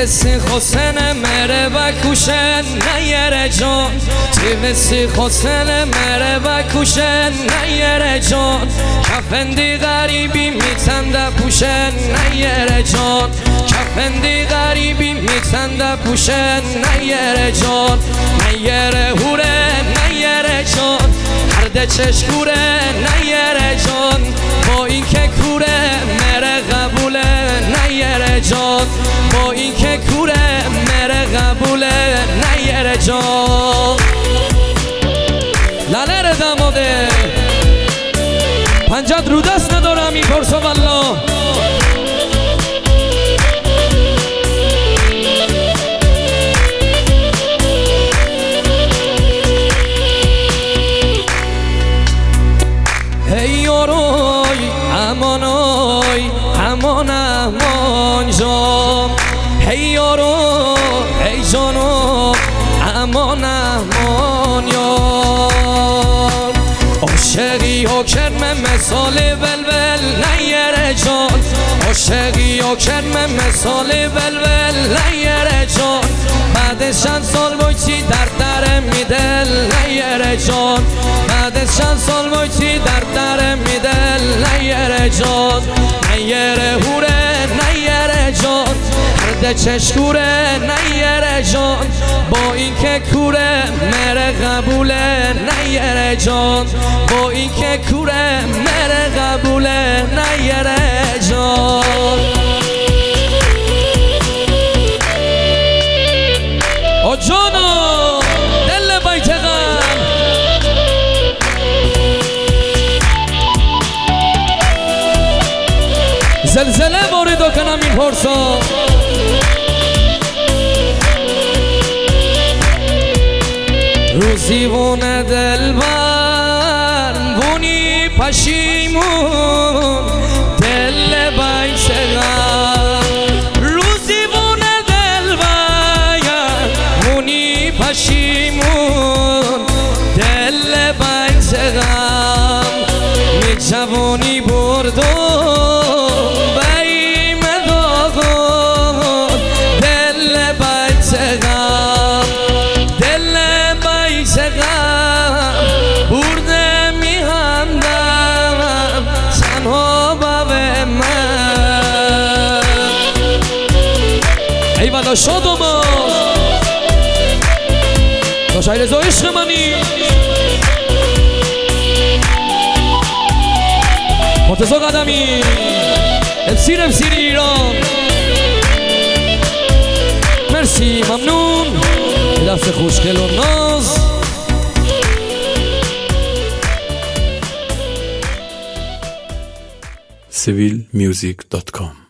تیوسی حسین مره و کوشن نیره جان تیوسی حسین مره و کوشن نیره جان کفندی غریبی میتنده پوشن نیره جان کفندی غریبی میتنده پوشن نیره جان نیره هوره نیره جان هرده چشکوره نیره جان با این که کوره مره قبوله نیره جان با این که کوره مره قبوله نیره جان لالر داماده پنجات رو دست ندارم میپرسم والله امان امان جان هی یارو هی جانو امان امان یار عاشقی و کرم مثال ولول نیره جان عاشقی و کرم مثال ولول نیره جان بعد چند سال بایچی در میدل نیره جان بعد چند سال بایچی در میدل نیره جان نیره هوره نیره جان هرده چشکوره نیره جان با این که کوره مره قبوله نیره جان با این که کوره مره قبوله نیره جان او جانو دل بیت غم زلزله وارد کنم این پرسا روزی وونه دلبر وونی پشیمون دل بیت غم روزی وونه دلبر وونی پشیمون دل بیت غم می جوانی بردو ایوالا شادو ما تا شاید زو عشق منی مرتضی قدمی امسیر ایران مرسی ممنون دست خوشگل و ناز civilmusic.com